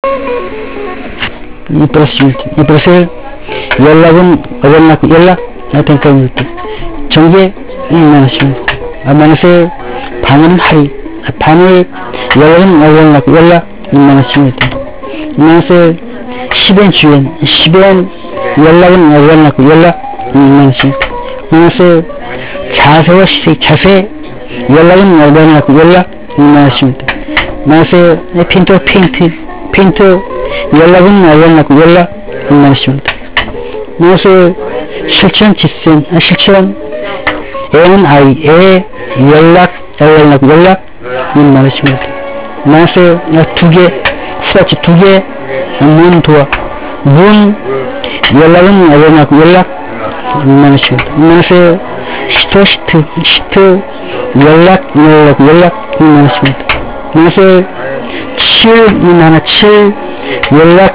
이 플러스 연락은 어긋났고 연락 땡깡입니다. 정계 만원씩입니다. 만원씩 반은 할인 반을 연락은 어긋났고 연락 2만원씩입니다. 2만원씩 10엔 주엔 10엔 연락은 어긋났고 연락 2만원씩입니다. 2만원씩 자세와 시세 자세 연락은 어긋났고 연락 2만원씩입니다. 2만원씩 페인트 연락은 어긋났고 연락 2만원씩입니다. 2만원씩 실천 지센 실천 애는 아이 애 연락 어긋났고 연락 2만원씩입니다. 2만원씩 두개 후라치 두개 문 도와 문 연락은 어긋났고 연락 2만원씩입니다. 2만원씩 시트 연락 2만원씩입니다. 2만원씩 7인 하나 7 연락